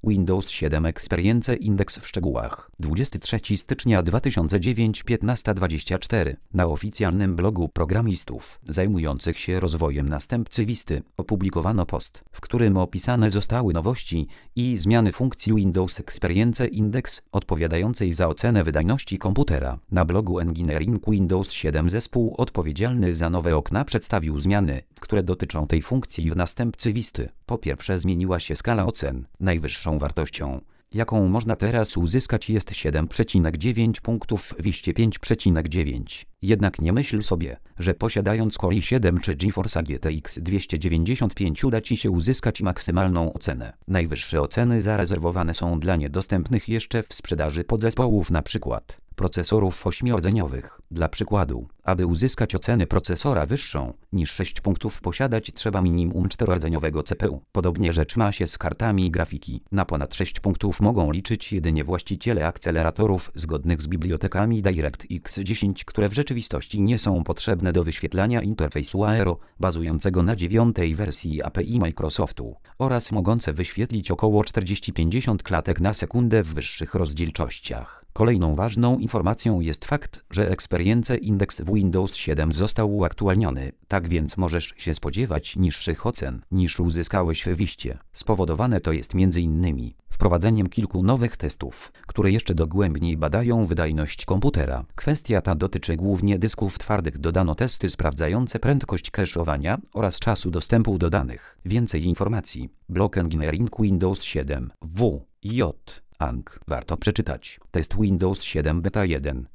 Windows 7 Experience Index w szczegółach. 23 stycznia 2009 15:24. Na oficjalnym blogu programistów zajmujących się rozwojem następcy Visty opublikowano post, w którym opisane zostały nowości i zmiany funkcji Windows Experience Index odpowiadającej za ocenę wydajności komputera. Na blogu Engineering Windows 7 zespół odpowiedzialny za nowe okna przedstawił zmiany, które dotyczą tej funkcji w następcy Visty. Po pierwsze, zmieniła się skala ocen. Najwyższą wartością, jaką można teraz uzyskać, jest 7,9 punktów w Vistie 5,9. Jednak nie myśl sobie, że posiadając Core i7 czy GeForce GTX 295 uda Ci się uzyskać maksymalną ocenę. Najwyższe oceny zarezerwowane są dla niedostępnych jeszcze w sprzedaży podzespołów, np. procesorów 8-rdzeniowych. Dla przykładu, aby uzyskać ocenę procesora wyższą niż 6 punktów, posiadać trzeba minimum 4-rdzeniowego CPU. Podobnie rzecz ma się z kartami grafiki. Na ponad 6 punktów mogą liczyć jedynie właściciele akceleratorów zgodnych z bibliotekami DirectX 10, które w rzeczywistości nie są potrzebne do wyświetlania interfejsu Aero, bazującego na 9. wersji API Microsoftu, oraz mogące wyświetlić około 40-50 klatek na sekundę w wyższych rozdzielczościach. Kolejną ważną informacją jest fakt, że Experience Index w Windows 7 został uaktualniony, tak więc możesz się spodziewać niższych ocen niż uzyskałeś w Vistie. Spowodowane to jest m.in. wprowadzeniem kilku nowych testów, które jeszcze dogłębniej badają wydajność komputera. Kwestia ta dotyczy głównie dysków twardych. Dodano testy sprawdzające prędkość cache'owania oraz czasu dostępu do danych. Więcej informacji. Blog Engineering Windows 7 w. J. Ang. Warto przeczytać. Test Windows 7 Beta 1.